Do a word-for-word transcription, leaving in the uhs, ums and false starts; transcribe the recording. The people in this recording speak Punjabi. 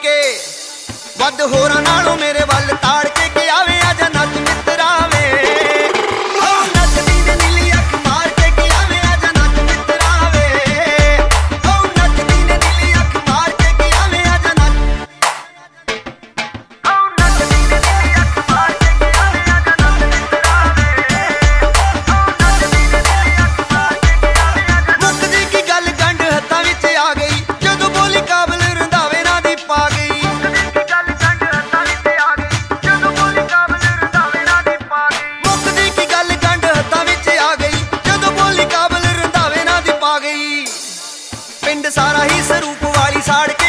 ਕੇ ਵੱਧ ਹੋਰਾਂ ਨਾਲੋਂ ਮੇਰੇ ਵੱਲ ਤਾੜ ਕੇ ਕਿ ਆਵੇ ਆਜਾ ਨੱਚ ਮਿੱਤਰਾ ਵੇ ਓ ਨੱਚਦੀ ਨੇ ਨੀਲੀ ਅੱਖ ਮਾਰ ਕੇ ਕਿ ਆਵੇ ਆਜਾ ਨੱਚ ਮਿੱਤਰਾ ਵੇ ਓ ਨੱਚਦੀ ਨੇ ਨੀਲੀ ਅੱਖ ਮਾਰ ਕੇ ਕਿ ਆਵੇ ਆਜਾ ਨੱਚ ਓ ਨੱਚਦੀ ਨੇ ਨੀਲੀ ਅੱਖ ਮਾਰ ਕੇ ਕਿ ਆਵੇ ਆਜਾ ਨੱਚ ਮਿੱਤਰਾ ਵੇ ਓ ਨੱਚਦੀ ਨੇ ਨੀਲੀ ਅੱਖ ਮਾਰ ਕੇ ਕਿ ਆਵੇ ਆਜਾ ਮੁੱਕਦੀ ਕੀ ਗੱਲ ਗੰਢ ਹੱਥਾਂ ਵਿੱਚ ਆ ਗਈ ਜਦੋਂ ਬੋਲੀ ਕਾਬਲ ਰੰਧਾਵੇ ਨਾ ਦੀ ਪਾ ਗਈ ਪਿੰਡ ਸਾਰਾ ਹੀ ਸਰੂਪ ਵਾਲੀ ਸਾੜ